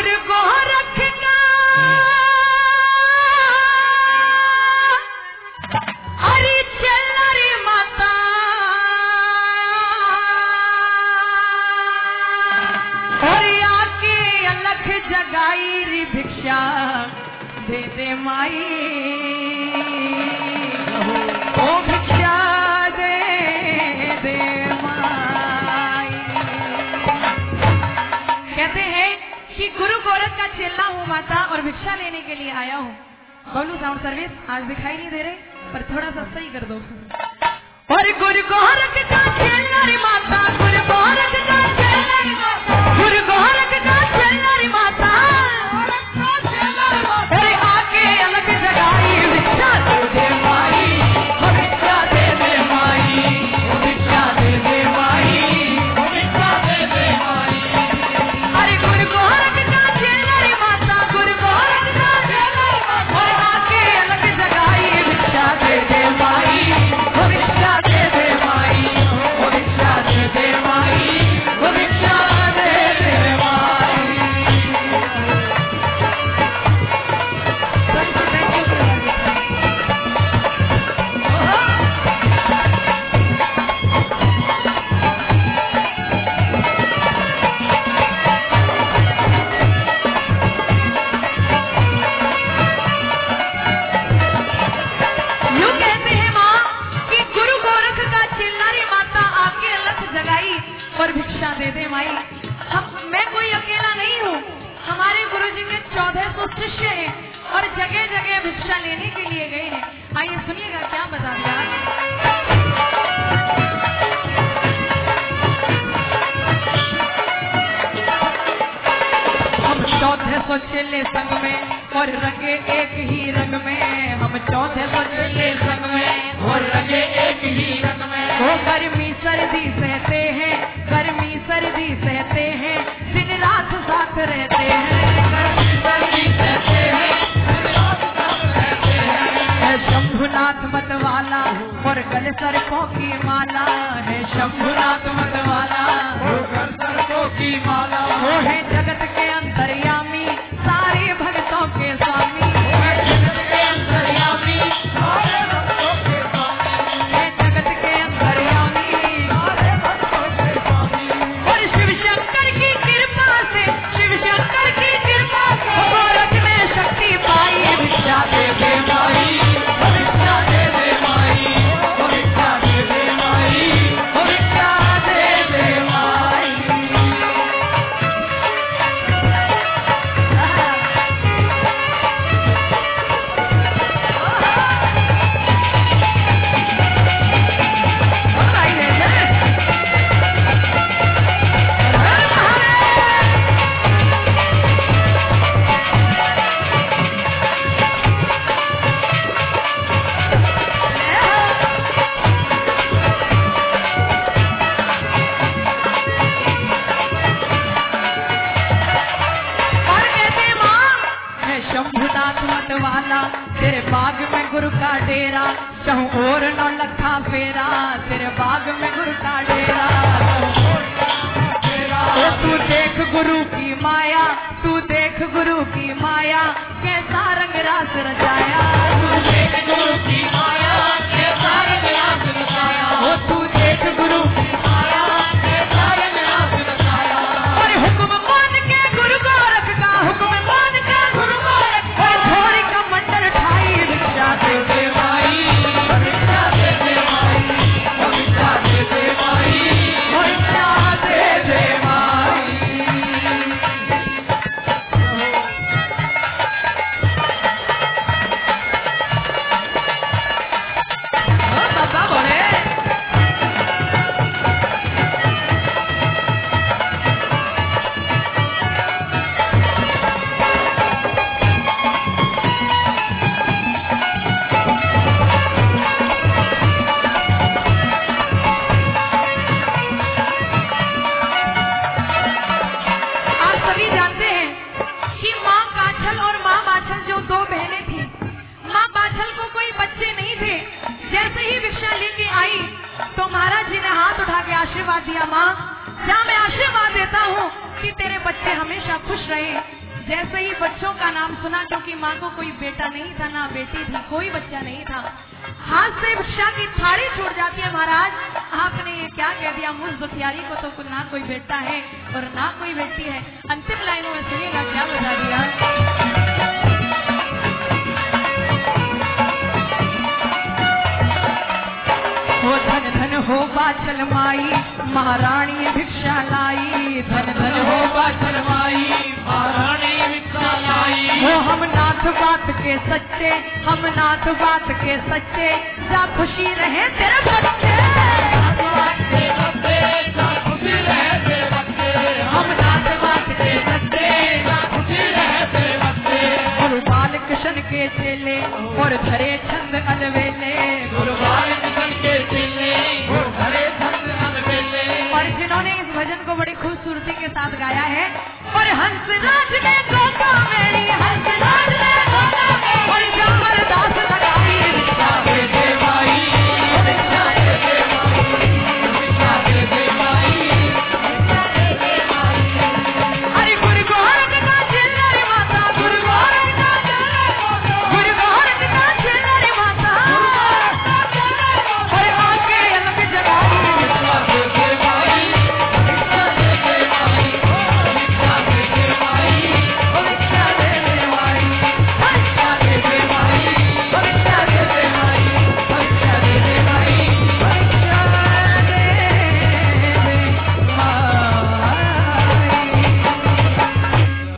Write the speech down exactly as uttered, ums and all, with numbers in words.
गुरु गोरख का अरे चल रे माता और आके अलख जगाई री भिक्षा दे दे माई ओ भिक्षा दे दे माई। कहते हैं कि गुरु गोरख का चेला हूँ माता और भिक्षा लेने के लिए आया हूँ। बबलू साउंड सर्विस आज दिखाई नहीं दे रहे पर थोड़ा सा सही कर दो। और गुरु गोरख का चेला रे माता गुरु गोरख का चेला रे माता गुरु गोरख का चेला रे माता अरे आके अलग जगाई भिक्षा दे दे माई ओ भिक्षा दे दे माई ओ भिक्षा दे दे माई ओ भिक्षा दे दे माई। अरे गुरु गोरख का चेला रे माता गुरु गोरख का चेला रे माता और आके अलग जगाई भिक्षा दे दे माई ओ भिक्षा दे दे माई ओ भिक्षा दे दे माई ओ भिक्षा दे दे माई। यूं कहते हैं माँ कि गुरु गोरख का चेला रे माता आके अलख जगाई और भिक्षा दे दे माई। हम मैं कोई अकेला नहीं हूँ, हमारे गुरु जी के चौदह सौ शिष्य हैं और जगह जगह भिक्षा लेने के लिए गए हैं। आइए सुनिएगा क्या बता दिया। हम चौदह सौ चेले संग में और रंगे एक ही रंग में हम चौदह सौ चेले संग में और रंगे एक ही रंग में वो गर्मी सर्दी सहते हैं गर्मी सर्दी सहते हैं दिन रात साथ रहते हैं गर्मी सर्दी सहते हैं दिन रात साथ रहते हैं। है शंभुनाथ मतवाला और गले सर्पों की माला है शंभुनाथ मतवाला और गले सर्पों की माला वो है जगत के अंतर्यामी सारे भक्तों के स्वामी है जगत के अंतर्यामी सारे भक्तों के स्वामी है जगत के अंतर्यामी सारे भक्तों के स्वामी। और शिव शंकर की कृपा से शिव शंकर की कृपा से गोरख ने शक्ति पाई भिक्षा दे दे माई ओ भिक्षा दे दे माई ओ भिक्षा दे दे माई ओ भिक्षा दे दे माई। शंभुनाथ मतवाला तेरे बाग में गुरु का डेरा चाहूं और नौ लखा फेरा तेरे बाग में गुरु का डेरा तो तू देख गुरु की माया तू देख गुरु की माया कैसा रंग रास रचाया तू देख गुरु की माया कैसा रंग रास रचाया ओ तू देख गुरु की माया कैसा रंग रास रचाया। और हुक्म मान के गुरु गोरख का हुक्म मान के गुरु गोरख का घोड़ी का मंडल ठाई भिक्षा दे दे माई ओ भिक्षा दे दे माई ओ भिक्षा दे दे माई ओ भिक्षा दे दे माई। बाबा बोले आशीर्वाद दिया। माँ क्या मैं आशीर्वाद देता हूँ कि तेरे बच्चे हमेशा खुश रहे जैसे ही बच्चों का नाम सुना, क्योंकि माँ को कोई बेटा नहीं था ना बेटी थी, कोई बच्चा नहीं था, हाथ से भिक्षा की थाली छूट जाती है। महाराज आपने ये क्या कह दिया, मुझ दुखियारी को तो ना कोई बेटा है और ना कोई बेटी है। अंतिम लाइनों में सुनिएगा क्या बता दिया। हो धन धन हो बाछल माई, महारानी भिक्षा लाई। धन धन हो बाछल माई, महारानी भिक्षा लाई। हो हम नाथ बात के सच्चे, हम नाथ बात के सच्चे, जा खुशी रहे तेरे बच्चे। हम नाथ बात के सच्चे, जा खुशी रहे तेरे बच्चे। और बाल कृष्ण के चेले और धरे छंद अलवेले, गुरु बाल कृष्ण के चेले और धरे छंद अलवेले। और जिन्होंने इस भजन को बड़ी खूबसूरती के साथ गाया है, और हंसराज ने